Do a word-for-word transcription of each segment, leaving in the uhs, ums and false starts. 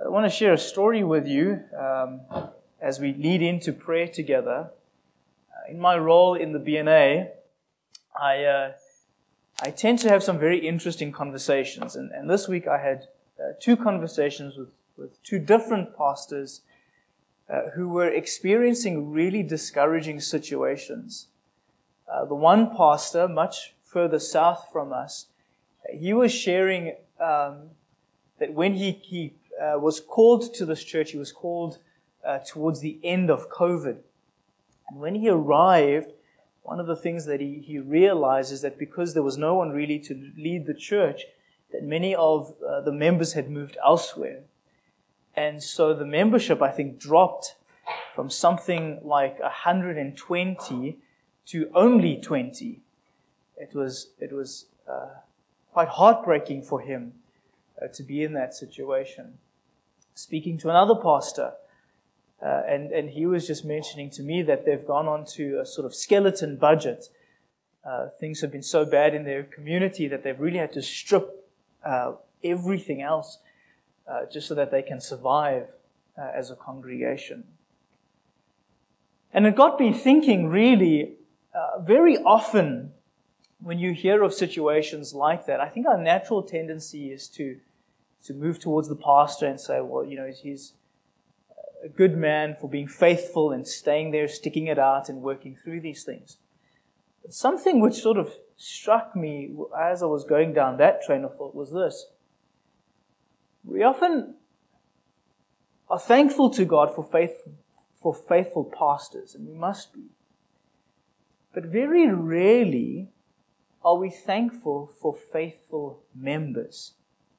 I want to share a story with you um, as we lead into prayer together. Uh, in my role in the B N A, I uh, I tend to have some very interesting conversations, and, and this week I had uh, two conversations with, with two different pastors uh, who were experiencing really discouraging situations. Uh, the one pastor, much further south from us, he was sharing um, that when he, he uh, was called to this church, he was called uh, towards the end of COVID. And when he arrived, one of the things that he, he realized is that because there was no one really to lead the church, that many of uh, the members had moved elsewhere. And so the membership, I think, dropped from something like one hundred twenty to only twenty. It was, it was uh, quite heartbreaking for him uh, to be in that situation. Speaking to another pastor, Uh, and, and he was just mentioning to me that they've gone on to a sort of skeleton budget. Uh, things have been so bad in their community that they've really had to strip uh, everything else uh, just so that they can survive uh, as a congregation. And it got me thinking, really, uh, very often when you hear of situations like that, I think our natural tendency is to, to move towards the pastor and say, well, you know, he's a good man for being faithful and staying there, sticking it out and working through these things. But something which sort of struck me as I was going down that train of thought was this. We often are thankful to God for faith, for faithful pastors, and we must be. But very rarely are we thankful for faithful members.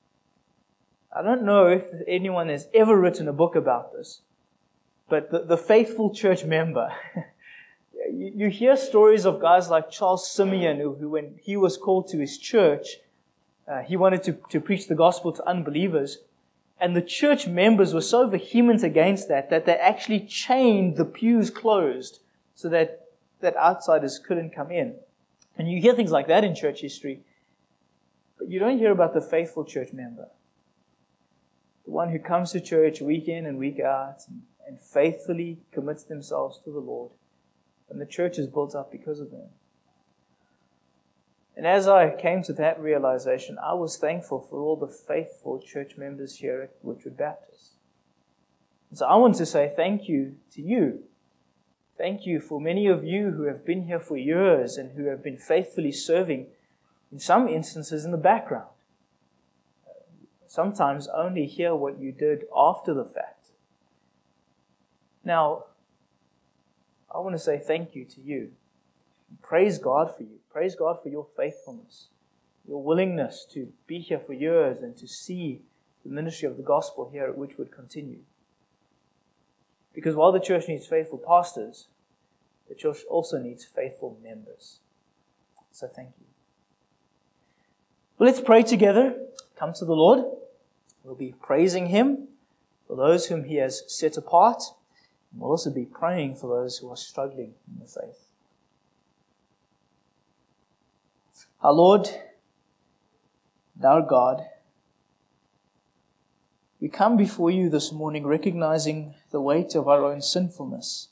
I don't know if anyone has ever written a book about this, but the, the faithful church member. you, you hear stories of guys like Charles Simeon, who, who when he was called to his church, uh, he wanted to, to preach the gospel to unbelievers, and the church members were so vehement against that, that they actually chained the pews closed so that, that outsiders couldn't come in. And you hear things like that in church history, but you don't hear about the faithful church member. The one who comes to church week in and week out and, and faithfully commits themselves to the Lord. And the church is built up because of them. And as I came to that realization, I was thankful for all the faithful church members here at Woodford Baptist. And so I want to say thank you to you. Thank you for many of you who have been here for years and who have been faithfully serving, in some instances, in the background. Sometimes only hear what you did after the fact. Now, I want to say thank you to you. Praise God for you. Praise God for your faithfulness, your willingness to be here for years and to see the ministry of the gospel here at Witchwood continue. Because while the church needs faithful pastors, the church also needs faithful members. So thank you. Well, let's pray together. Come to the Lord. We'll be praising Him for those whom He has set apart. And we'll also be praying for those who are struggling in the faith. Our Lord and our God, we come before you this morning recognizing the weight of our own sinfulness.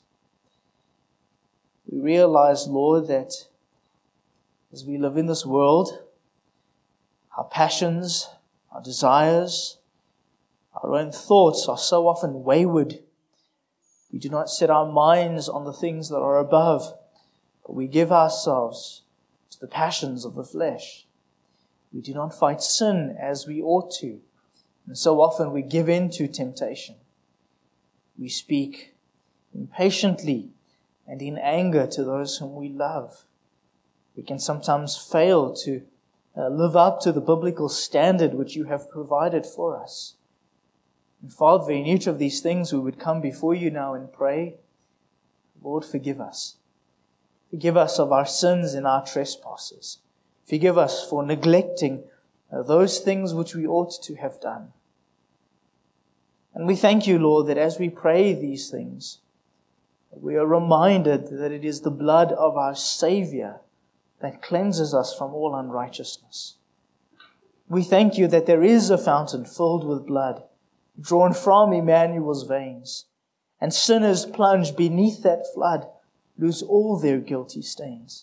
We realize, Lord, that as we live in this world, our passions, our desires, our own thoughts are so often wayward. We do not set our minds on the things that are above, but we give ourselves to the passions of the flesh. We do not fight sin as we ought to, and so often we give in to temptation. We speak impatiently and in anger to those whom we love. We can sometimes fail to uh, live up to the biblical standard which you have provided for us. And Father, in each of these things we would come before you now and pray, Lord, forgive us. Forgive us of our sins and our trespasses. Forgive us for neglecting uh, those things which we ought to have done. And we thank you, Lord, that as we pray these things, we are reminded that it is the blood of our Savior that cleanses us from all unrighteousness. We thank you that there is a fountain filled with blood drawn from Emmanuel's veins, and sinners plunged beneath that flood lose all their guilty stains.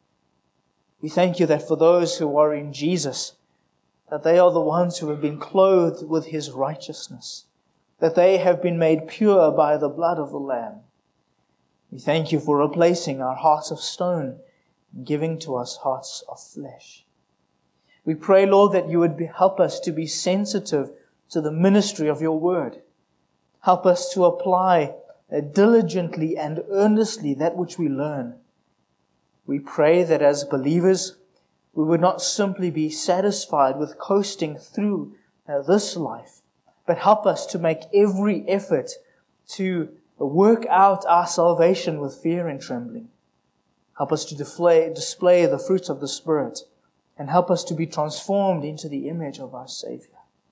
We thank you that for those who are in Jesus, that they are the ones who have been clothed with His righteousness, that they have been made pure by the blood of the Lamb. We thank you for replacing our hearts of stone and giving to us hearts of flesh. We pray, Lord, that you would be, help us to be sensitive to the ministry of your word. Help us to apply uh, diligently and earnestly that which we learn. We pray that as believers, we would not simply be satisfied with coasting through uh, this life, but help us to make every effort to work out our salvation with fear and trembling. Help us to display, display the fruits of the Spirit, and help us to be transformed into the image of our Savior.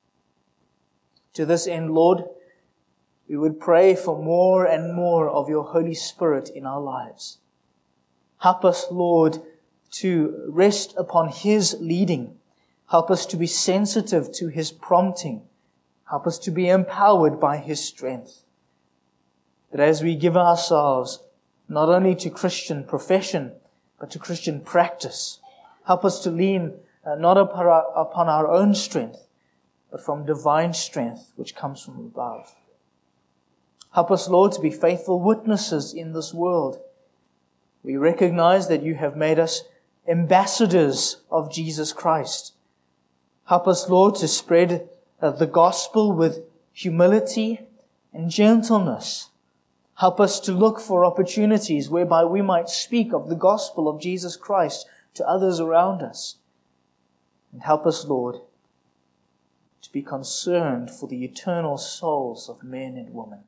To this end, Lord, we would pray for more and more of your Holy Spirit in our lives. Help us, Lord, to rest upon His leading. Help us to be sensitive to His prompting. Help us to be empowered by His strength. That as we give ourselves not only to Christian profession, but to Christian practice, help us to lean uh, not upon our, upon our own strength, but from divine strength which comes from above. Help us, Lord, to be faithful witnesses in this world. We recognize that you have made us ambassadors of Jesus Christ. Help us, Lord, to spread uh, the gospel with humility and gentleness. Help us to look for opportunities whereby we might speak of the gospel of Jesus Christ to others around us. And help us, Lord, to be concerned for the eternal souls of men and women.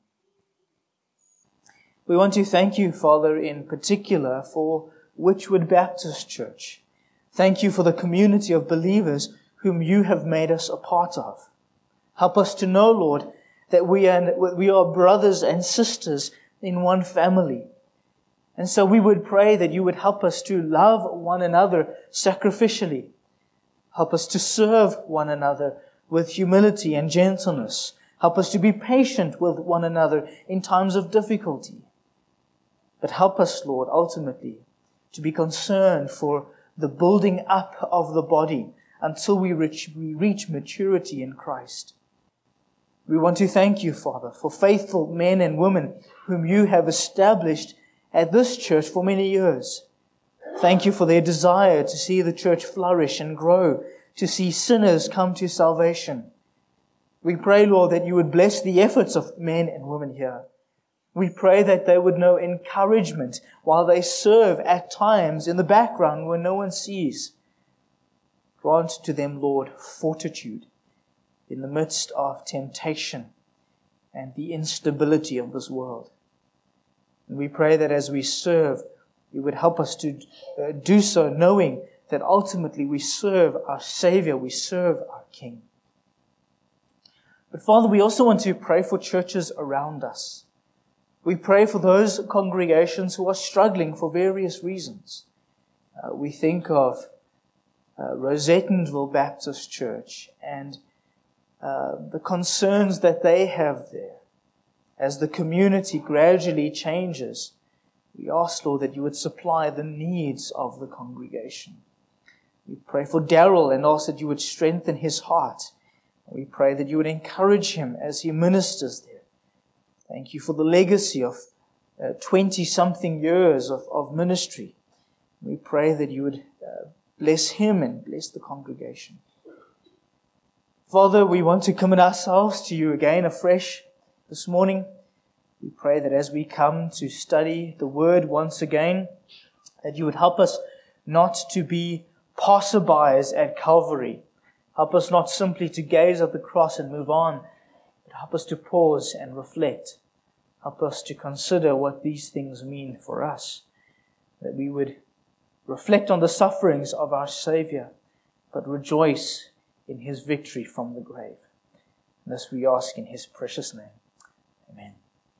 We want to thank you, Father, in particular for Witchwood Baptist Church. Thank you for the community of believers whom you have made us a part of. Help us to know, Lord, that we are, we are brothers and sisters in one family. And so we would pray that you would help us to love one another sacrificially. Help us to serve one another with humility and gentleness. Help us to be patient with one another in times of difficulty. But help us, Lord, ultimately, to be concerned for the building up of the body until we reach, we reach maturity in Christ. We want to thank you, Father, for faithful men and women whom you have established at this church for many years. Thank you for their desire to see the church flourish and grow, to see sinners come to salvation. We pray, Lord, that you would bless the efforts of men and women here. We pray that they would know encouragement while they serve at times in the background where no one sees. Grant to them, Lord, fortitude in the midst of temptation and the instability of this world. And we pray that as we serve, you would help us to uh, do so knowing that ultimately we serve our Savior, we serve our King. But Father, we also want to pray for churches around us. We pray for those congregations who are struggling for various reasons. Uh, we think of uh, Rosettenville Baptist Church and uh, the concerns that they have there. As the community gradually changes, we ask, Lord, that you would supply the needs of the congregation. We pray for Darrell and ask that you would strengthen his heart. We pray that you would encourage him as he ministers there. Thank you for the legacy of twenty-something years of, of ministry. We pray that you would uh, bless him and bless the congregation. Father, we want to commit ourselves to you again afresh this morning. We pray that as we come to study the Word once again, that you would help us not to be passerbys at Calvary. Help us not simply to gaze at the cross and move on, but help us to pause and reflect. Help us to consider what these things mean for us. That we would reflect on the sufferings of our Savior, but rejoice in His victory from the grave. And this we ask in His precious name. Amen.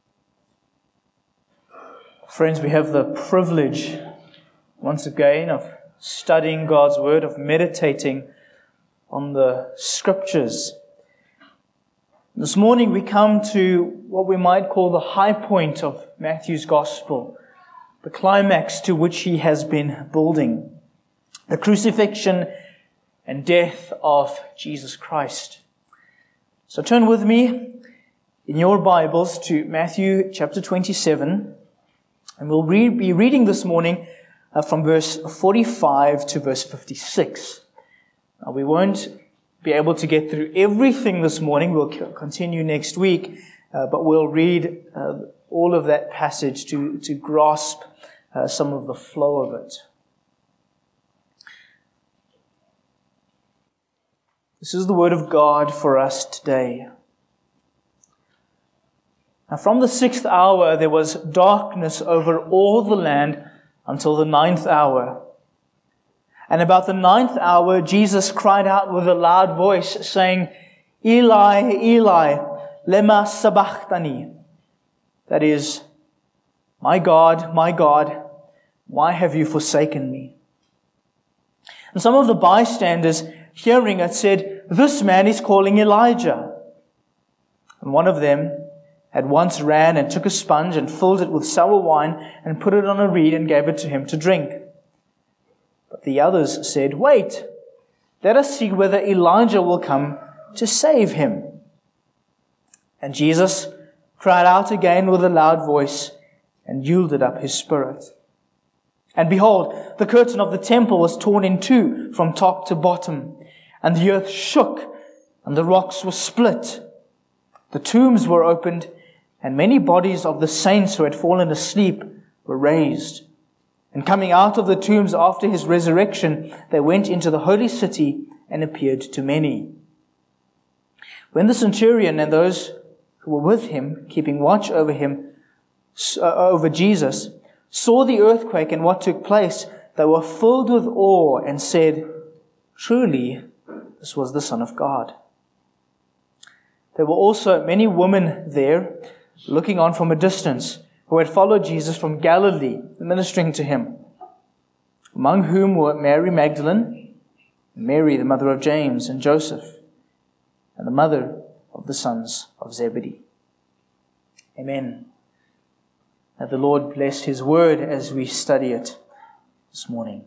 Friends, we have the privilege, once again, of studying God's Word, of meditating on the Scriptures. This morning we come to what we might call the high point of Matthew's Gospel, the climax to which he has been building, the crucifixion and death of Jesus Christ. So turn with me in your Bibles to Matthew chapter twenty-seven, and we'll read, be reading this morning uh, from verse forty-five to verse fifty-six. Now, we won't be able to get through everything this morning. We'll continue next week, uh, but we'll read uh, all of that passage to, to grasp uh, some of the flow of it. This is the word of God for us today. Now, from the sixth hour there was darkness over all the land until the ninth hour. And about the ninth hour, Jesus cried out with a loud voice, saying, Eli, Eli, lema sabachthani. That is, my God, my God, why have you forsaken me? And some of the bystanders, hearing it, said, this man is calling Elijah. And one of them at once ran and took a sponge and filled it with sour wine and put it on a reed and gave it to him to drink. But the others said, wait, let us see whether Elijah will come to save him. And Jesus cried out again with a loud voice and yielded up his spirit. And behold, the curtain of the temple was torn in two from top to bottom, and the earth shook, and the rocks were split. The tombs were opened, and many bodies of the saints who had fallen asleep were raised. And coming out of the tombs after his resurrection, they went into the holy city and appeared to many. When the centurion and those who were with him, keeping watch over him, uh, over Jesus, saw the earthquake and what took place, they were filled with awe and said, truly, this was the Son of God. There were also many women there, looking on from a distance, who had followed Jesus from Galilee, ministering to him, among whom were Mary Magdalene, Mary the mother of James and Joseph, and the mother of the sons of Zebedee. Amen. May the Lord bless His word as we study it this morning.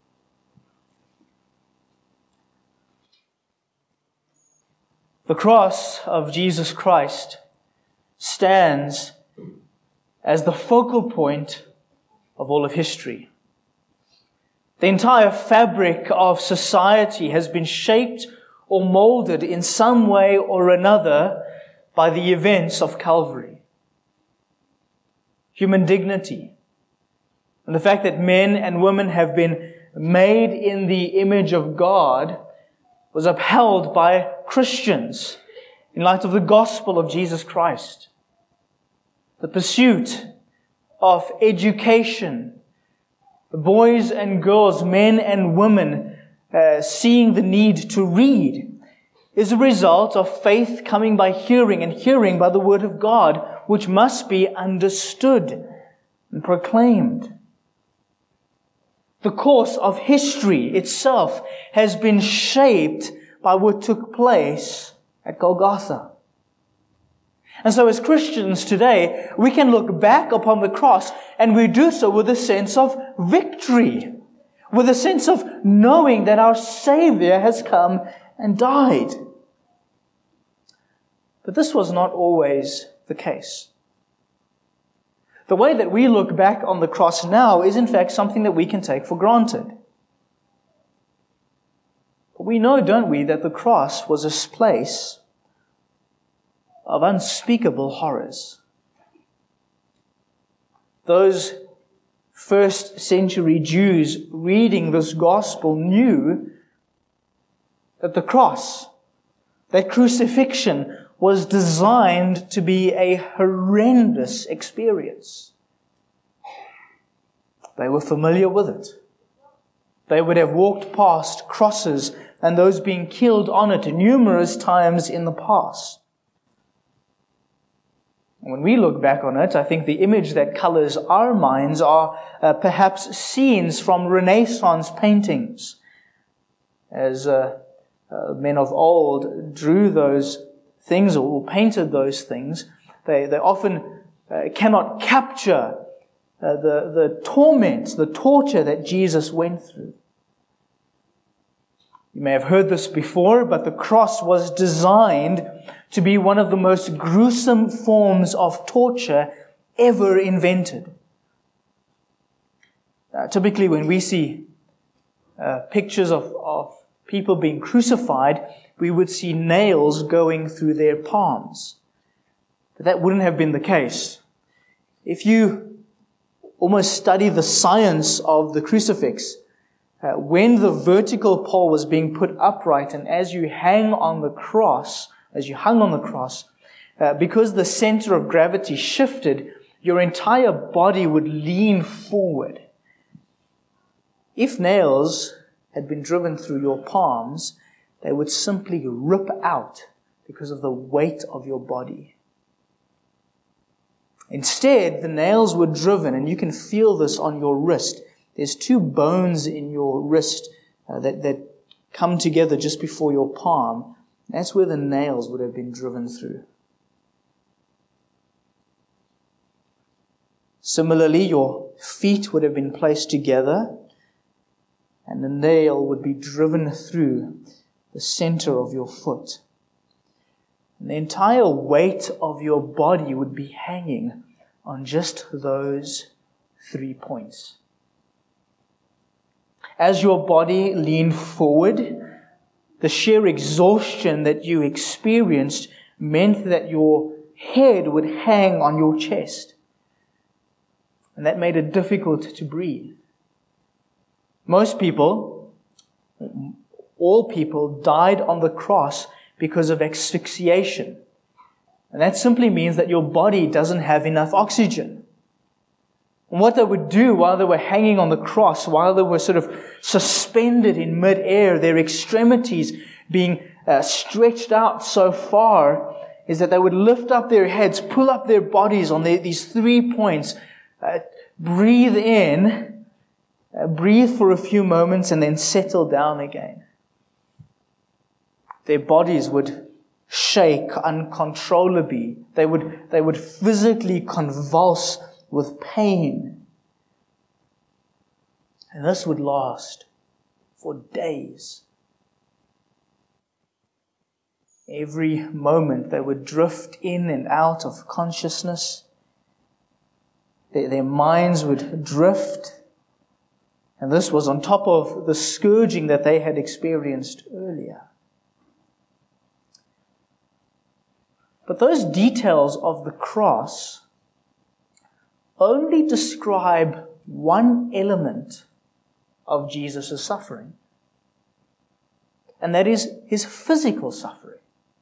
The cross of Jesus Christ stands as the focal point of all of history. The entire fabric of society has been shaped or molded in some way or another by the events of Calvary. Human dignity, and the fact that men and women have been made in the image of God, was upheld by Christians in light of the gospel of Jesus Christ. The pursuit of education, the boys and girls, men and women, uh, seeing the need to read, is a result of faith coming by hearing, and hearing by the word of God, which must be understood and proclaimed. The course of history itself has been shaped by what took place at Golgotha. And so as Christians today, we can look back upon the cross, and we do so with a sense of victory, with a sense of knowing that our Savior has come and died. But this was not always the case. The way that we look back on the cross now is in fact something that we can take for granted. But we know, don't we, that the cross was a place of unspeakable horrors. Those first century Jews reading this gospel knew that the cross, that crucifixion, was designed to be a horrendous experience. They were familiar with it. They would have walked past crosses and those being killed on it numerous times in the past. When we look back on it, I think the image that colors our minds are uh, perhaps scenes from Renaissance paintings, as uh, uh, men of old drew those things or painted those things, they, they often uh, cannot capture uh, the, the torment, the torture that Jesus went through. You may have heard this before, but the cross was designed to be one of the most gruesome forms of torture ever invented. Uh, typically, when we see uh, pictures of, of people being crucified, we would see nails going through their palms. But that wouldn't have been the case. If you almost study the science of the crucifix, uh, when the vertical pole was being put upright, and as you hang on the cross, as you hung on the cross, uh, because the center of gravity shifted, your entire body would lean forward. If nails had been driven through your palms, they would simply rip out because of the weight of your body. Instead, the nails were driven, and you can feel this on your wrist. There's two bones in your wrist uh, that, that come together just before your palm. That's where the nails would have been driven through. Similarly, your feet would have been placed together, and the nail would be driven through the center of your foot. And the entire weight of your body would be hanging on just those three points. As your body leaned forward, the sheer exhaustion that you experienced meant that your head would hang on your chest. And that made it difficult to breathe. Most people, all people, died on the cross because of asphyxiation. And that simply means that your body doesn't have enough oxygen. And what they would do while they were hanging on the cross, while they were sort of suspended in mid-air, their extremities being uh, stretched out so far, is that they would lift up their heads, pull up their bodies on their, these three points, uh, breathe in, uh, breathe for a few moments, and then settle down again. Their bodies would shake uncontrollably. They would, they would physically convulse with pain. And this would last for days. Every moment they would drift in and out of consciousness. Their, their minds would drift. And this was on top of the scourging that they had experienced earlier. But those details of the cross only describe one element of Jesus' suffering. And that is his physical suffering.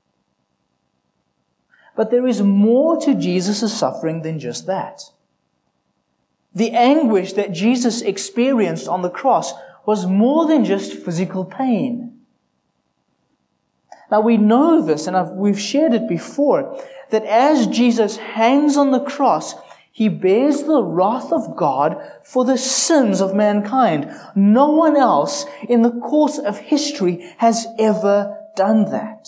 But there is more to Jesus' suffering than just that. The anguish that Jesus experienced on the cross was more than just physical pain. Now we know this, and I've, we've shared it before, that as Jesus hangs on the cross, he bears the wrath of God for the sins of mankind. No one else in the course of history has ever done that.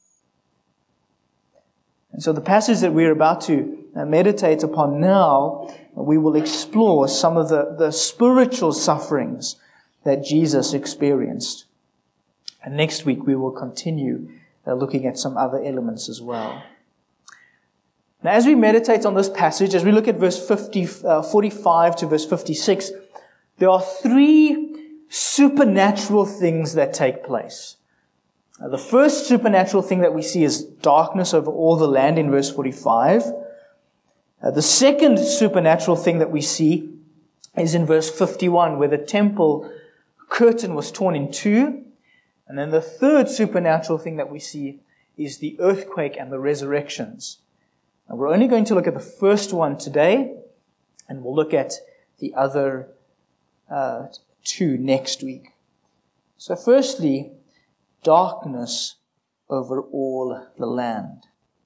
And so the passage that we're about to meditate upon now, we will explore some of the, the spiritual sufferings that Jesus experienced. And next week we will continue uh, looking at some other elements as well. Now, as we meditate on this passage, as we look at verse fifty, uh, forty-five to verse fifty-six, there are three supernatural things that take place. Now, the first supernatural thing that we see is darkness over all the land in verse forty-five. Uh, the second supernatural thing that we see is in verse fifty-one, where the temple curtain was torn in two. And then the third supernatural thing that we see is the earthquake and the resurrections. And we're only going to look at the first one today, and we'll look at the other uh, two next week. So firstly, darkness over all the land.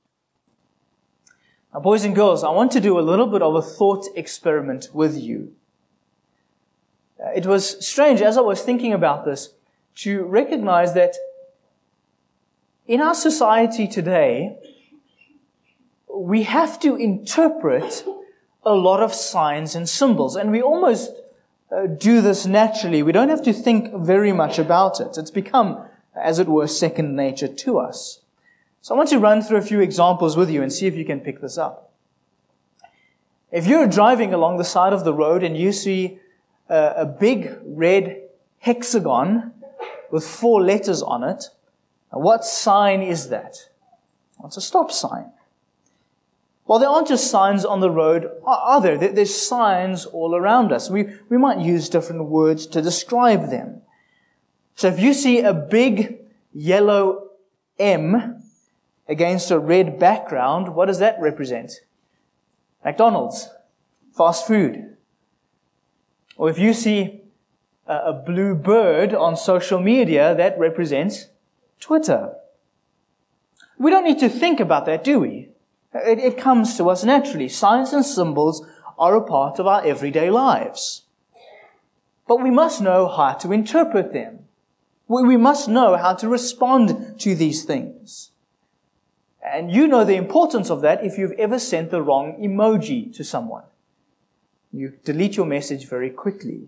Now, boys and girls, I want to do a little bit of a thought experiment with you. Uh, it was strange as I was thinking about this to recognize that In our society today, we have to interpret a lot of signs and symbols, and we almost uh, do this naturally. We don't have to think very much about it. It's become, as it were, second nature to us. So I want to run through a few examples with you and see if you can pick this up. If you're driving along the side of the road and you see a, a big red hexagon with four letters on it, what sign is that? Well, it's a stop sign. Well, there aren't just signs on the road, are there? There's signs all around us. We, we might use different words to describe them. So if you see a big yellow M against a red background, what does that represent? McDonald's, fast food. Or if you see a, a blue bird on social media, that represents Twitter. We don't need to think about that, do we? It, it comes to us naturally. Signs and symbols are a part of our everyday lives. But we must know how to interpret them. We, we must know how to respond to these things. And you know the importance of that if you've ever sent the wrong emoji to someone. You delete your message very quickly.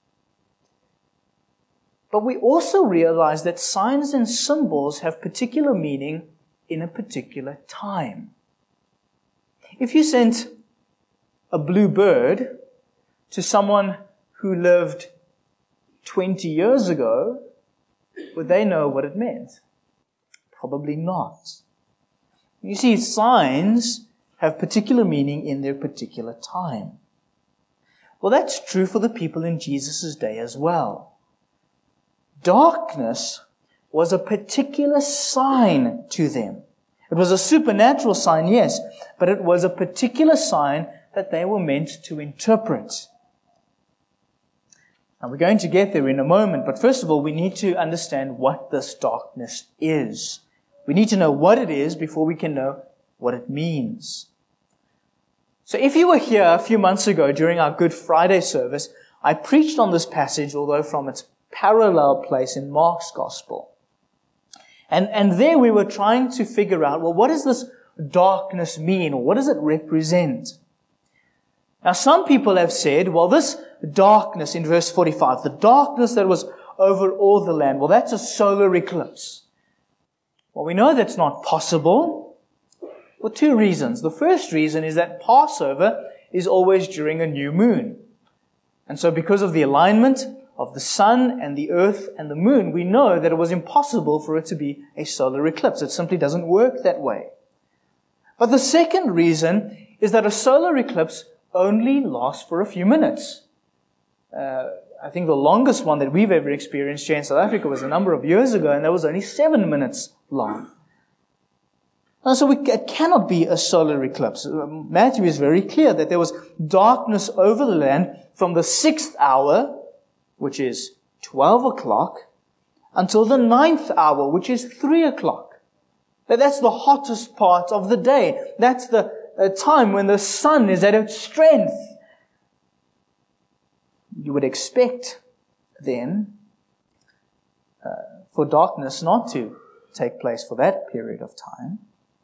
But we also realize that signs and symbols have particular meaning in a particular time. If you sent a blue bird to someone who lived twenty years ago, would they know what it meant? Probably not. You see, signs have particular meaning in their particular time. Well, that's true for the people in Jesus' day as well. Darkness was a particular sign to them. It was a supernatural sign, yes, but it was a particular sign that they were meant to interpret. Now, we're going to get there in a moment, but first of all, we need to understand what this darkness is. We need to know what it is before we can know what it means. So if you were here a few months ago during our Good Friday service, I preached on this passage, although from its parallel place in Mark's Gospel. And, and there we were trying to figure out, well, what does this darkness mean, or what does it represent? Now, some people have said, well, this darkness in verse forty-five, the darkness that was over all the land, well, that's a solar eclipse. Well, we know that's not possible for two reasons. The first reason is that Passover is always during a new moon. And so because of the alignment of the sun and the earth and the moon, we know that it was impossible for it to be a solar eclipse. It simply doesn't work that way. But the second reason is that a solar eclipse only lasts for a few minutes. Uh, I think the longest one that we've ever experienced here in South Africa was a number of years ago, and that was only seven minutes long. And so we, it cannot be a solar eclipse. Matthew is very clear that there was darkness over the land from the sixth hour, which is twelve o'clock, until the ninth hour, which is three o'clock. That's the hottest part of the day. That's the uh, time when the sun is at its strength. You would expect, then, uh, for darkness not to take place for that period of time.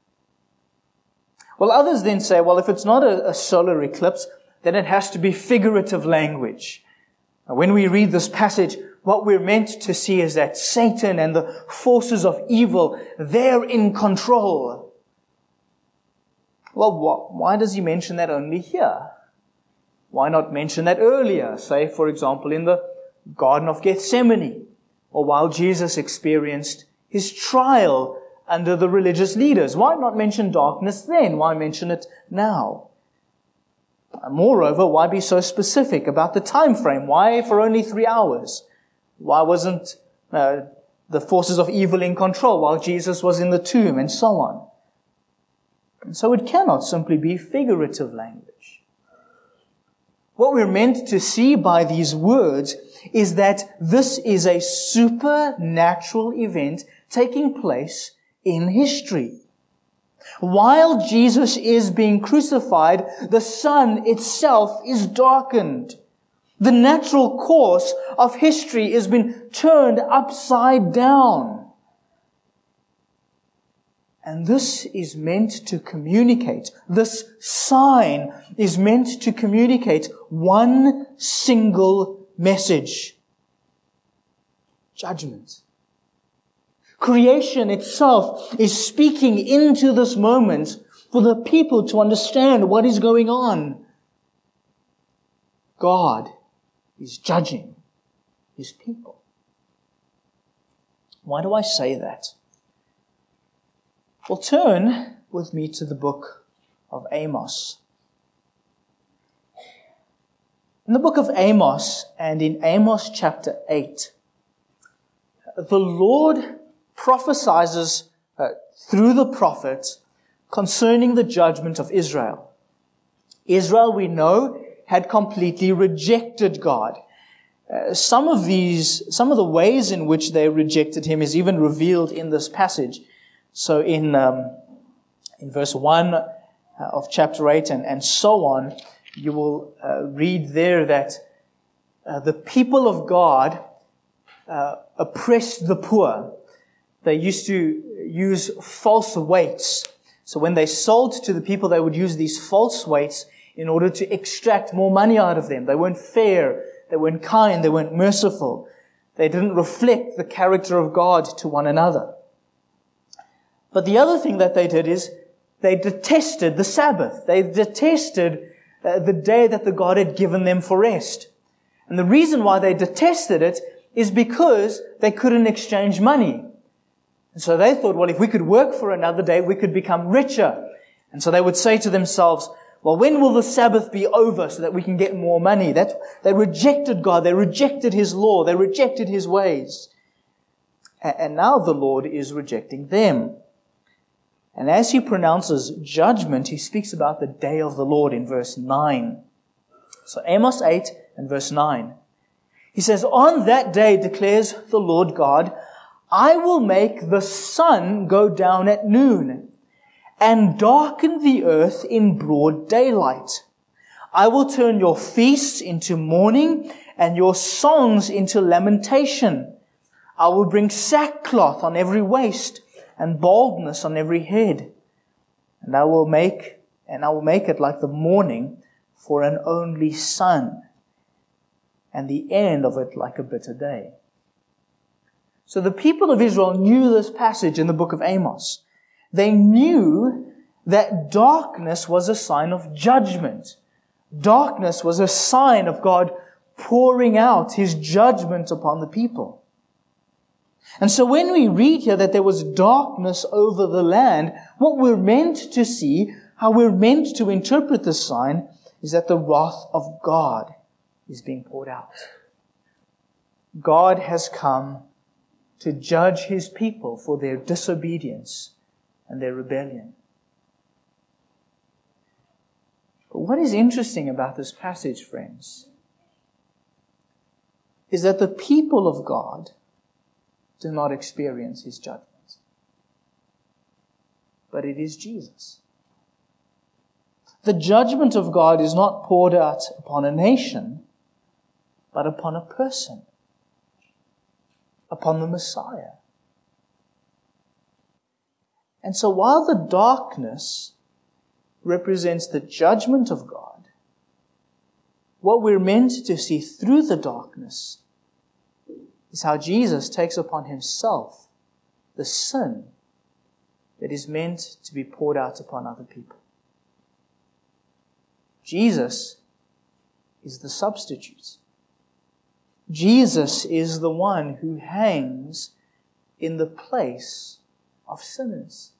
Well, others then say, well, if it's not a, a solar eclipse, then it has to be figurative language. Now, when we read this passage, what we're meant to see is that Satan and the forces of evil, they're in control. Well, what, why does he mention that only here? Why not mention that earlier, say, for example, in the Garden of Gethsemane, or while Jesus experienced his trial under the religious leaders? Why not mention darkness then? Why mention it now? Moreover, why be so specific about the time frame? Why for only three hours? Why wasn't uh, the forces of evil in control while Jesus was in the tomb, and so on? And so it cannot simply be figurative language. What we're meant to see by these words is that this is a supernatural event taking place in history. While Jesus is being crucified, the sun itself is darkened. The natural course of history has been turned upside down. And this is meant to communicate, this sign is meant to communicate one single message: judgment. Creation itself is speaking into this moment for the people to understand what is going on. God is judging His people. Why do I say that? Well, turn with me to the book of Amos. In the book of Amos, and in Amos chapter eight, the Lord prophesies uh, through the prophet concerning the judgment of Israel. Israel, we know, had completely rejected God. Uh, some of these, some of the ways in which they rejected Him is even revealed in this passage. So in um, in verse one uh, of chapter eight and, and so on, you will uh, read there that uh, the people of God uh, oppressed the poor. They used to use false weights. So when they sold to the people, they would use these false weights in order to extract more money out of them. They weren't fair. They weren't kind. They weren't merciful. They didn't reflect the character of God to one another. But the other thing that they did is they detested the Sabbath. They detested uh, the day that the God had given them for rest. And the reason why they detested it is because they couldn't exchange money. And so they thought, well, if we could work for another day, we could become richer. And so they would say to themselves, well, when will the Sabbath be over so that we can get more money? That, they rejected God. They rejected His law. They rejected His ways. And now the Lord is rejecting them. And as He pronounces judgment, He speaks about the day of the Lord in verse nine. So Amos eight and verse nine. He says, on that day, declares the Lord God, I will make the sun go down at noon and darken the earth in broad daylight. I will turn your feasts into mourning and your songs into lamentation. I will bring sackcloth on every waist and baldness on every head. And I will make, and I will make it like the morning for an only son, and the end of it like a bitter day. So the people of Israel knew this passage in the book of Amos. They knew that darkness was a sign of judgment. Darkness was a sign of God pouring out His judgment upon the people. And so when we read here that there was darkness over the land, what we're meant to see, how we're meant to interpret this sign, is that the wrath of God is being poured out. God has come to judge His people for their disobedience and their rebellion. But what is interesting about this passage, friends, is that the people of God do not experience His judgment. But it is Jesus. The judgment of God is not poured out upon a nation, but upon a person, upon the Messiah. And so while the darkness represents the judgment of God, what we're meant to see through the darkness is how Jesus takes upon Himself the sin that is meant to be poured out upon other people. Jesus is the substitute. Jesus is the one who hangs in the place of sinners.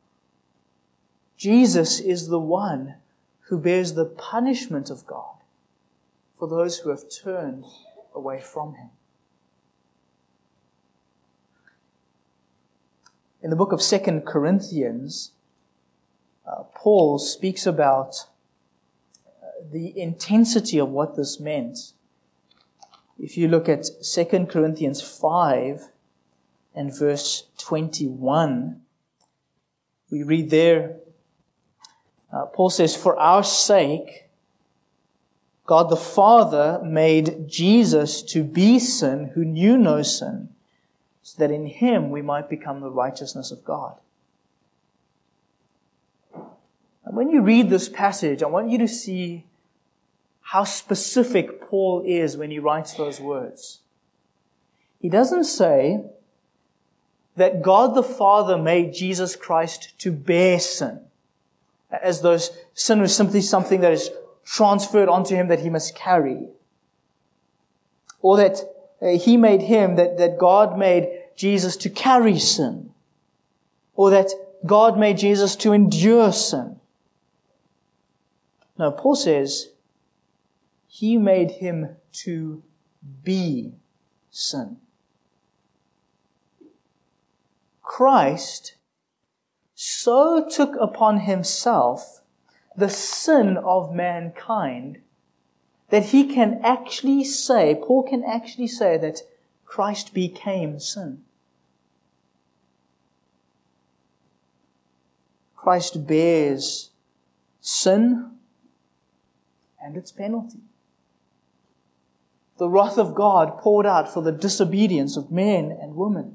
Jesus is the one who bears the punishment of God for those who have turned away from Him. In the book of Second Corinthians, uh, Paul speaks about uh, the intensity of what this meant. If you look at Second Corinthians five and verse twenty-one, we read there, uh, Paul says, "For our sake, God the Father made Jesus to be sin who knew no sin, so that in Him we might become the righteousness of God." when you read this passage, I want you to see how specific Paul is when he writes those words. He doesn't say that God the Father made Jesus Christ to bear sin, as though sin was simply something that is transferred onto him that he must carry. Or that uh, he made him, that, that God made Jesus to carry sin. Or that God made Jesus to endure sin. No, Paul says, He made him to be sin. Christ so took upon himself the sin of mankind that he can actually say, Paul can actually say that Christ became sin. Christ bears sin and its penalty. The wrath of God poured out for the disobedience of men and women.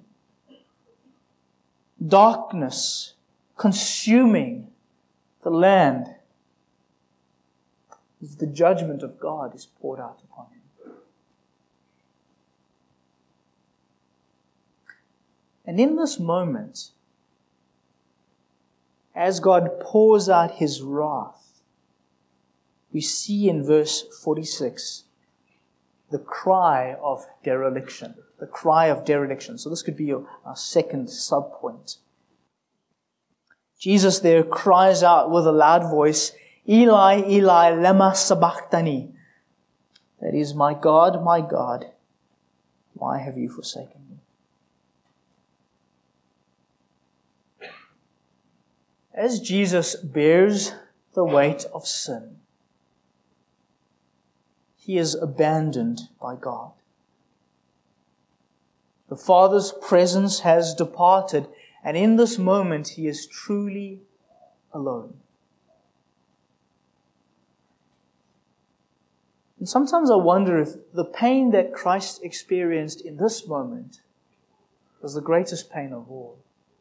Darkness consuming the land. The judgment of God is poured out upon him. And in this moment, as God pours out His wrath, we see in verse forty-six the cry of dereliction. The cry of dereliction. So this could be your, our second subpoint. Jesus there cries out with a loud voice, Eli, Eli, lema sabachthani. That is, my God, my God, why have you forsaken me? As Jesus bears the weight of sin, He is abandoned by God. The Father's presence has departed, and in this moment He is truly alone. And sometimes I wonder if the pain that Christ experienced in this moment was the greatest pain of all.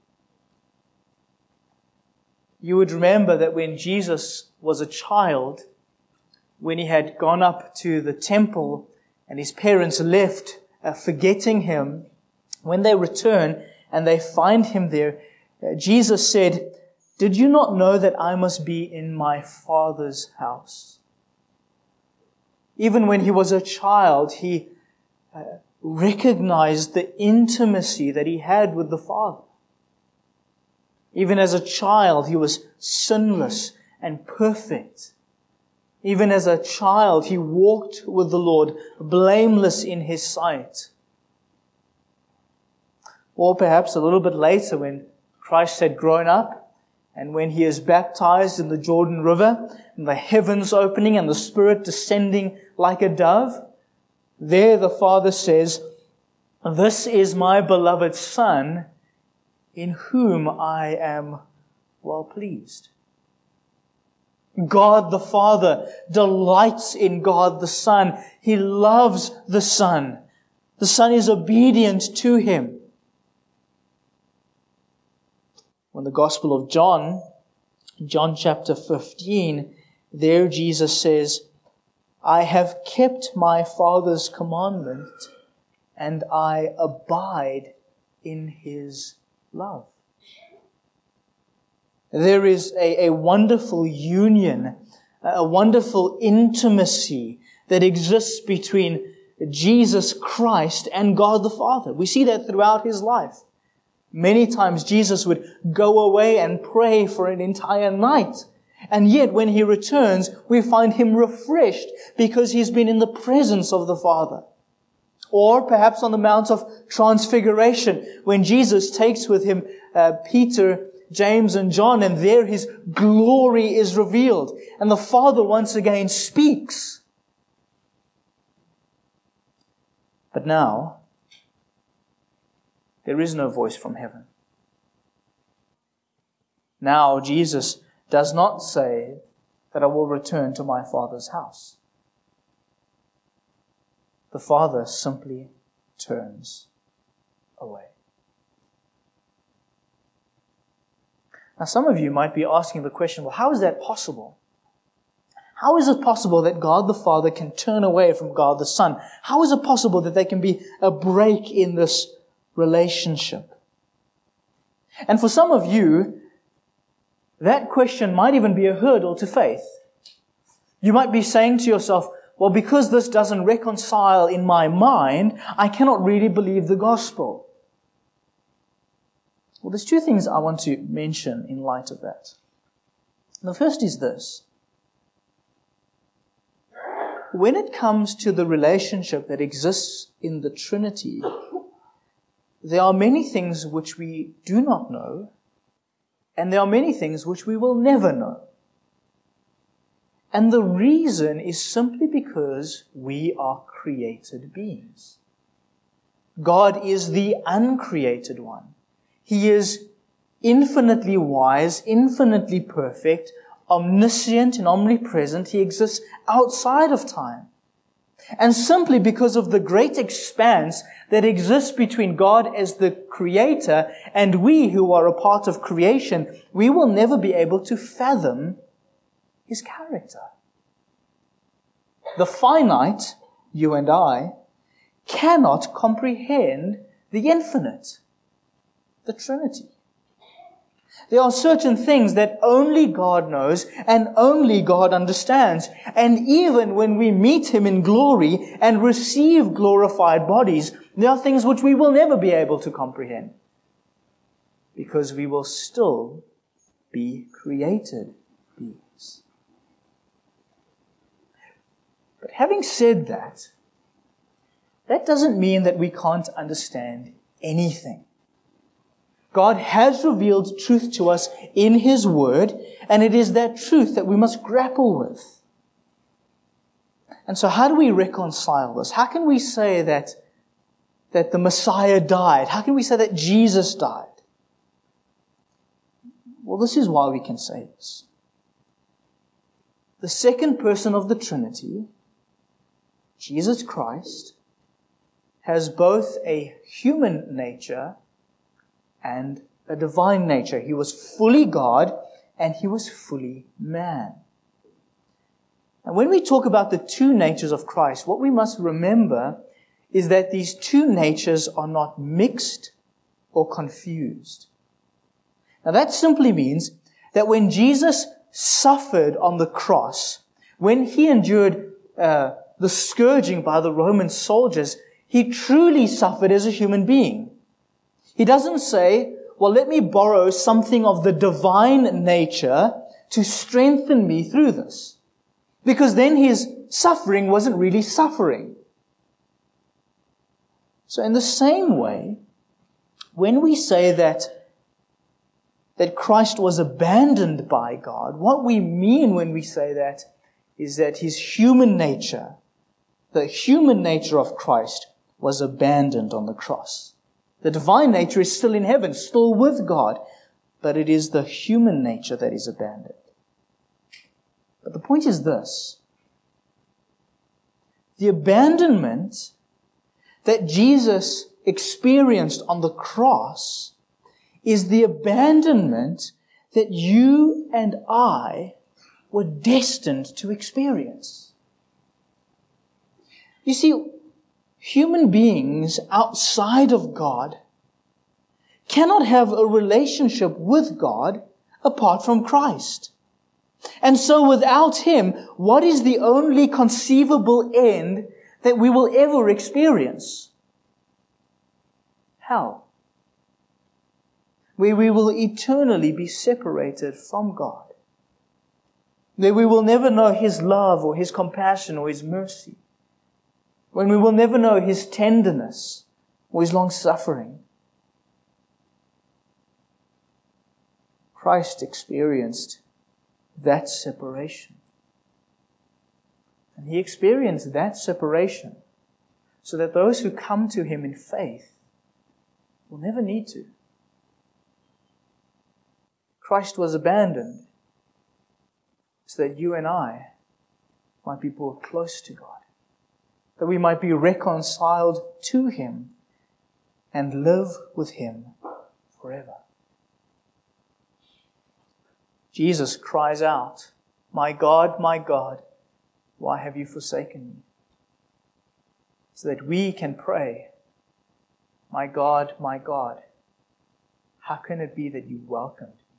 You would remember that when Jesus was a child, when He had gone up to the temple and His parents left, uh, forgetting Him, when they return and they find Him there, uh, Jesus said, "Did you not know that I must be in my Father's house?" Even when He was a child, He uh, recognized the intimacy that He had with the Father. Even as a child, He was sinless and perfect. Even as a child, He walked with the Lord, blameless in His sight. Or perhaps a little bit later, when Christ had grown up, and when He is baptized in the Jordan River, and the heavens opening and the Spirit descending like a dove, there the Father says, "This is my beloved Son, in whom I am well pleased." God the Father delights in God the Son. He loves the Son. The Son is obedient to Him. When the Gospel of John, John chapter fifteen, there Jesus says, "I have kept my Father's commandment, and I abide in His love." There is a, a wonderful union, a wonderful intimacy that exists between Jesus Christ and God the Father. We see that throughout His life. Many times Jesus would go away and pray for an entire night. And yet when He returns, we find Him refreshed because He's been in the presence of the Father. Or perhaps on the Mount of Transfiguration, when Jesus takes with Him uh, Peter, James and John, and there His glory is revealed. And the Father once again speaks. But now, there is no voice from heaven. Now, Jesus does not say that I will return to my Father's house. The Father simply turns away. Now, some of you might be asking the question, well, how is that possible? How is it possible that God the Father can turn away from God the Son? How is it possible that there can be a break in this relationship? And for some of you, that question might even be a hurdle to faith. You might be saying to yourself, well, because this doesn't reconcile in my mind, I cannot really believe the gospel. Well, there's two things I want to mention in light of that. The first is this. When it comes to the relationship that exists in the Trinity, there are many things which we do not know, and there are many things which we will never know. And the reason is simply because we are created beings. God is the uncreated one. He is infinitely wise, infinitely perfect, omniscient and omnipresent. He exists outside of time. And simply because of the great expanse that exists between God as the creator and we who are a part of creation, we will never be able to fathom His character. The finite, you and I, cannot comprehend the infinite, the Trinity. There are certain things that only God knows and only God understands. And even when we meet Him in glory and receive glorified bodies, there are things which we will never be able to comprehend, because we will still be created beings. But having said that, that doesn't mean that we can't understand anything. God has revealed truth to us in His Word, and it is that truth that we must grapple with. And so how do we reconcile this? How can we say that, that the Messiah died? How can we say that Jesus died? Well, this is why we can say this. The second person of the Trinity, Jesus Christ, has both a human nature and a divine nature. He was fully God and He was fully man. And when we talk about the two natures of Christ, what we must remember is that these two natures are not mixed or confused. Now that simply means that when Jesus suffered on the cross, when He endured uh, the scourging by the Roman soldiers, He truly suffered as a human being. He doesn't say, well, let me borrow something of the divine nature to strengthen me through this. Because then His suffering wasn't really suffering. So in the same way, when we say that, that Christ was abandoned by God, what we mean when we say that is that His human nature, the human nature of Christ, was abandoned on the cross. The divine nature is still in heaven, still with God, but it is the human nature that is abandoned. But the point is this. The abandonment that Jesus experienced on the cross is the abandonment that you and I were destined to experience. You see, human beings outside of God cannot have a relationship with God apart from Christ. And so without Him, what is the only conceivable end that we will ever experience? Hell. Where we will eternally be separated from God. Where we will never know His love or His compassion or His mercy. When we will never know His tenderness or His long-suffering. Christ experienced that separation. And He experienced that separation so that those who come to Him in faith will never need to. Christ was abandoned so that you and I might be brought close to God. That we might be reconciled to Him and live with Him forever. Jesus cries out, "My God, my God, why have you forsaken me?" So that we can pray, "My God, my God, how can it be that you welcomed me?"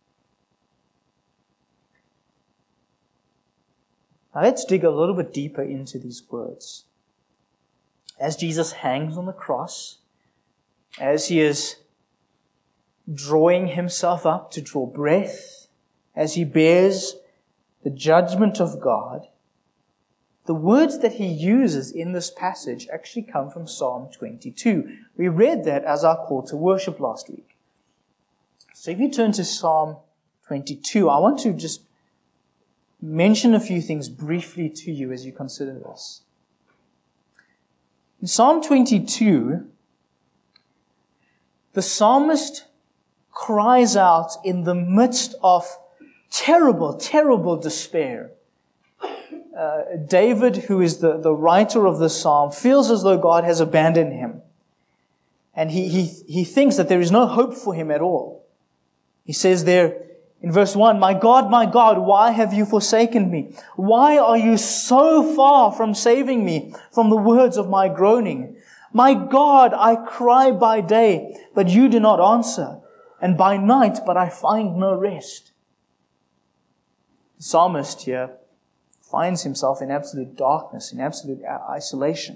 Now let's dig a little bit deeper into these words. As Jesus hangs on the cross, as He is drawing Himself up to draw breath, as He bears the judgment of God, the words that He uses in this passage actually come from Psalm twenty-two. We read that as our call to worship last week. So if you turn to Psalm twenty-two, I want to just mention a few things briefly to you as you consider this. In Psalm twenty-two, the psalmist cries out in the midst of terrible, terrible despair. Uh, David, who is the, the writer of the psalm, feels as though God has abandoned him. And he, he, he thinks that there is no hope for him at all. He says there in verse one, "My God, my God, why have you forsaken me? Why are you so far from saving me from the words of my groaning? My God, I cry by day, but you do not answer, and by night, but I find no rest." The psalmist here finds himself in absolute darkness, in absolute isolation.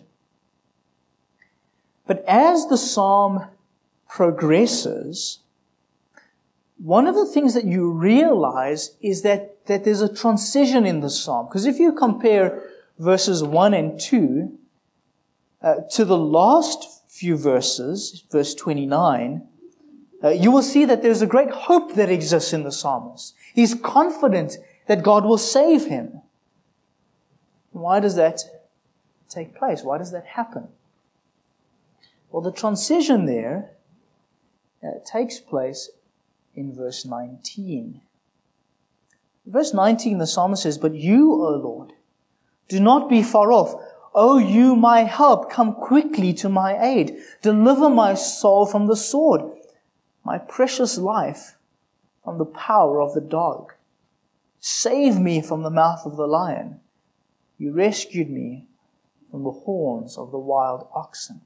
But as the psalm progresses, one of the things that you realize is that, that there's a transition in the psalm. Because if you compare verses one and two uh, to the last few verses, verse twenty-nine, uh, you will see that there's a great hope that exists in the psalmist. He's confident that God will save him. Why does that take place? Why does that happen? Well, the transition there uh, takes place in verse nineteen. In verse nineteen, the psalmist says, "But you, O Lord, do not be far off. O you, my help, come quickly to my aid. Deliver my soul from the sword, my precious life from the power of the dog. Save me from the mouth of the lion. You rescued me from the horns of the wild oxen."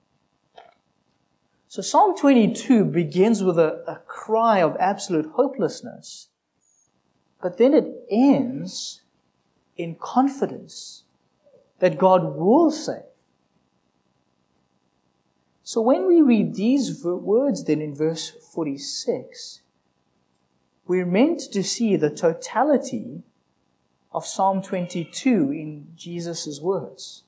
So Psalm twenty-two begins with a, a cry of absolute hopelessness, but then it ends in confidence that God will save. So when we read these words then in verse forty-six, we're meant to see the totality of Psalm twenty-two in Jesus' words.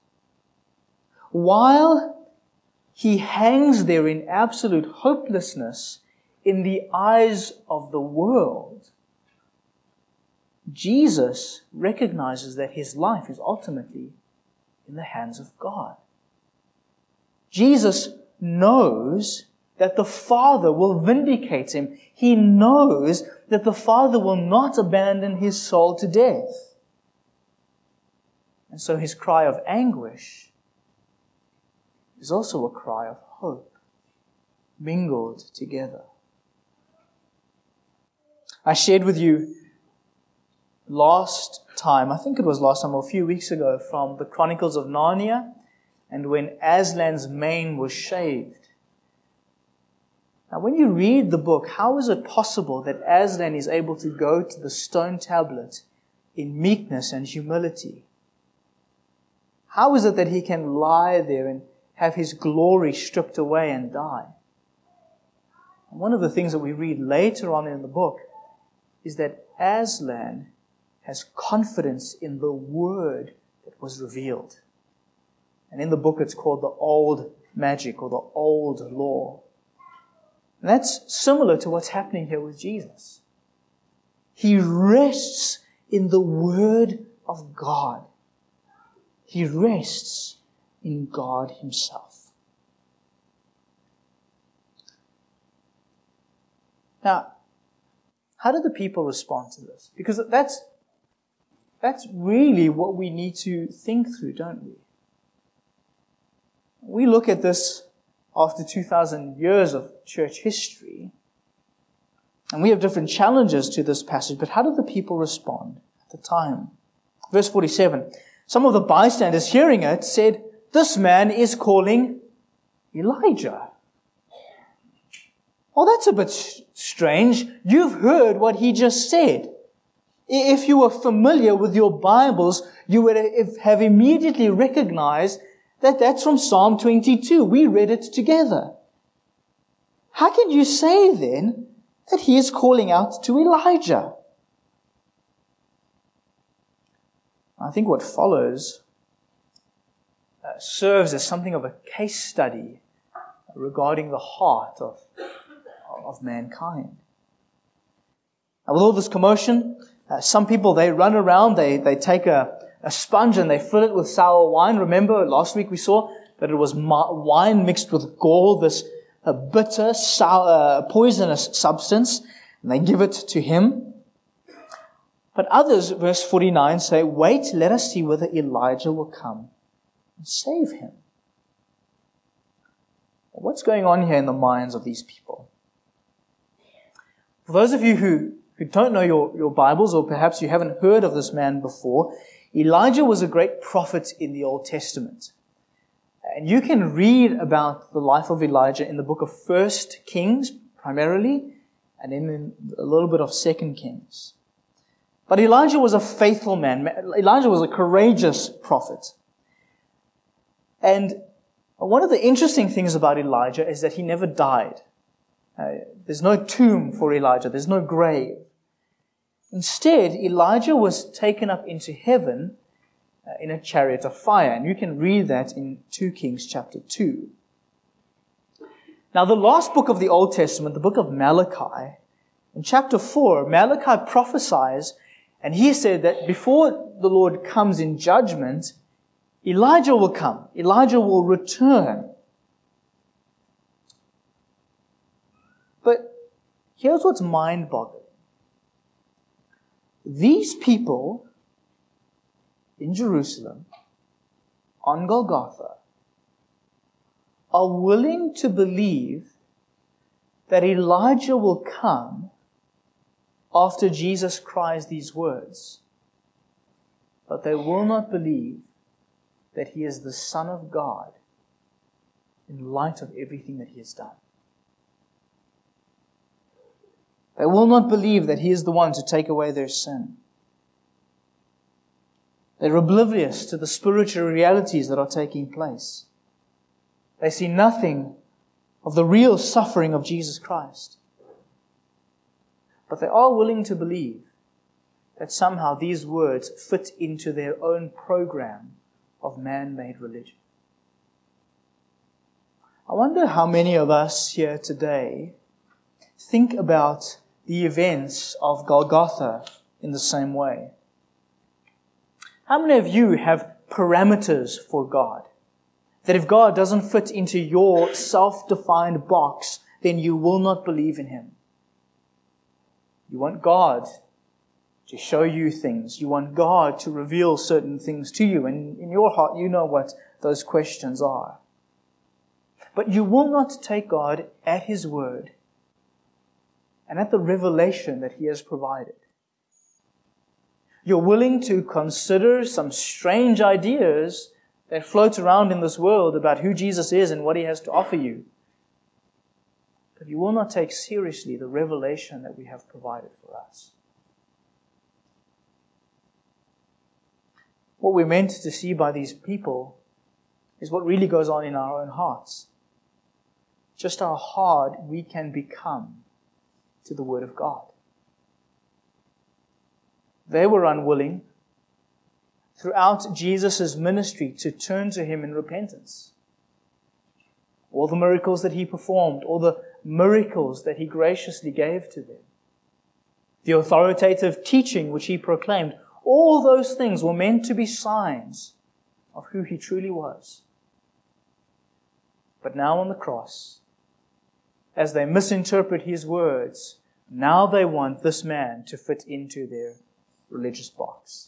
While He hangs there in absolute hopelessness in the eyes of the world, Jesus recognizes that his life is ultimately in the hands of God. Jesus knows that the Father will vindicate him. He knows that the Father will not abandon his soul to death. And so his cry of anguish is also a cry of hope, mingled together. I shared with you last time, I think it was last time or a few weeks ago, from the Chronicles of Narnia, and when Aslan's mane was shaved. Now when you read the book, how is it possible that Aslan is able to go to the stone tablet in meekness and humility? How is it that he can lie there and have his glory stripped away and die? And one of the things that we read later on in the book is that Aslan has confidence in the word that was revealed. And in the book it's called the Old Magic or the Old Law. And that's similar to what's happening here with Jesus. He rests in the Word of God. He rests in God Himself. Now, how did the people respond to this? Because that's, that's really what we need to think through, don't we? We look at this after two thousand years of church history, And we have different challenges to this passage, but how did the people respond at the time? Verse forty-seven. Some of the bystanders hearing it said, "This man is calling Elijah." Well, that's a bit strange. You've heard what he just said. If you were familiar with your Bibles, you would have immediately recognized that that's from Psalm twenty-two. We read it together. How can you say then that he is calling out to Elijah? I think what follows uh, serves as something of a case study regarding the heart of, of mankind. Now, with all this commotion, uh, some people, they run around, they, they take a, a sponge and they fill it with sour wine. Remember last week we saw that it was ma- wine mixed with gall, this a bitter, sour, uh, poisonous substance, and they give it to him. But others, verse forty-nine, say, "Wait, let us see whether Elijah will come and save him." What's going on here in the minds of these people? For those of you who, who don't know your, your Bibles, or perhaps you haven't heard of this man before, Elijah was a great prophet in the Old Testament. And you can read about the life of Elijah in the book of First Kings, primarily, and then in a little bit of Second Kings. But Elijah was a faithful man. Elijah was a courageous prophet. And one of the interesting things about Elijah is that he never died. Uh, there's no tomb for Elijah. There's no grave. Instead, Elijah was taken up into heaven uh, in a chariot of fire. And you can read that in Second Kings chapter two. Now, the last book of the Old Testament, the book of Malachi, in chapter four, Malachi prophesies, and he said that before the Lord comes in judgment, Elijah will come. Elijah will return. But here's what's mind-boggling. These people in Jerusalem, on Golgotha, are willing to believe that Elijah will come after Jesus cries these words. But they will not believe that he is the Son of God in light of everything that he has done. They will not believe that he is the one to take away their sin. They're oblivious to the spiritual realities that are taking place. They see nothing of the real suffering of Jesus Christ. But they are willing to believe that somehow these words fit into their own program of man-made religion. I wonder how many of us here today think about the events of Golgotha in the same way. How many of you have parameters for God? That if God doesn't fit into your self-defined box, then you will not believe in Him. You want God to show you things. You want God to reveal certain things to you. And in your heart, you know what those questions are. But you will not take God at His word and at the revelation that He has provided. You're willing to consider some strange ideas that float around in this world about who Jesus is and what He has to offer you. But you will not take seriously the revelation that we have provided for us. What we're meant to see by these people is what really goes on in our own hearts. Just how hard we can become to the Word of God. They were unwilling throughout Jesus' ministry to turn to Him in repentance. All the miracles that He performed, all the miracles that He graciously gave to them, the authoritative teaching which He proclaimed, all those things were meant to be signs of who He truly was. But now on the cross, as they misinterpret His words, now they want this man to fit into their religious box.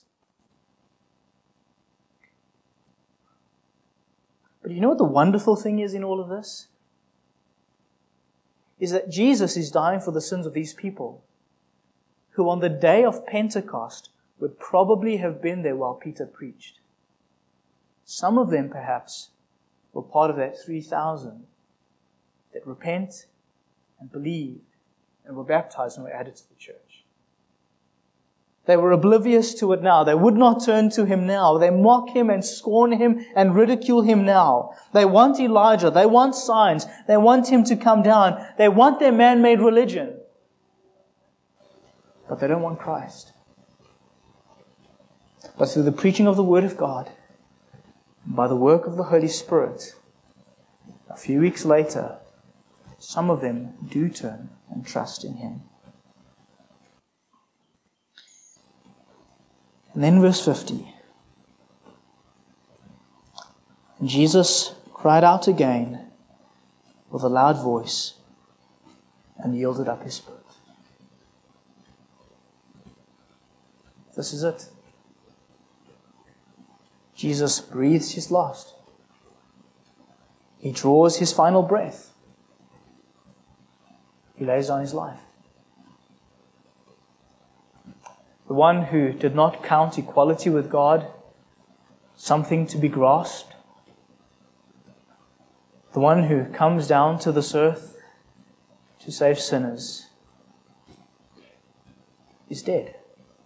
But you know what the wonderful thing is in all of this? is that Jesus is dying for the sins of these people who on the day of Pentecost would probably have been there while Peter preached. Some of them perhaps were part of that three thousand that repent and believe and were baptized and were added to the church. They were oblivious to it now. They would not turn to Him now. They mock Him and scorn Him and ridicule Him now. They want Elijah. They want signs. They want Him to come down. They want their man-made religion. But they don't want Christ. But through the preaching of the Word of God, by the work of the Holy Spirit, a few weeks later, some of them do turn and trust in Him. And then verse fifty. Jesus cried out again with a loud voice and yielded up His spirit. This is it. Jesus breathes His last. He draws His final breath. He lays down His life. The one who did not count equality with God something to be grasped. The one who comes down to this earth to save sinners is dead.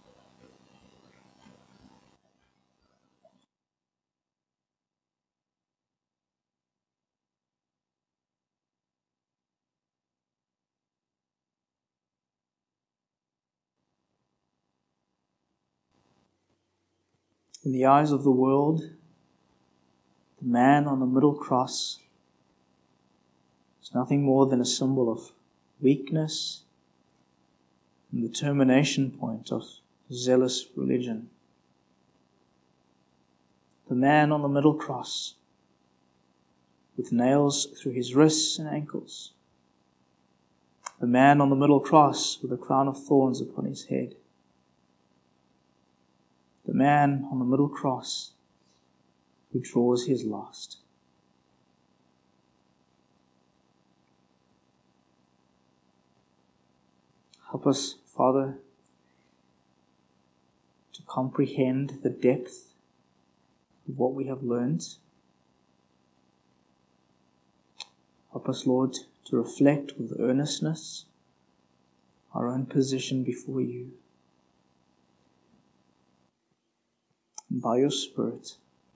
In the eyes of the world, the man on the middle cross is nothing more than a symbol of weakness and the termination point of zealous religion. The man on the middle cross, with nails through his wrists and ankles. The man on the middle cross with a crown of thorns upon his head. The man on the middle cross who draws his last. Help us, Father, to comprehend the depth of what we have learned. Help us, Lord, to reflect with earnestness our own position before You. And by Your Spirit,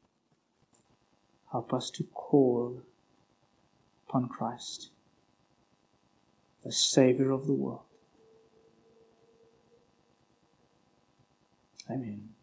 help us to call upon Christ, the Savior of the world. Amen.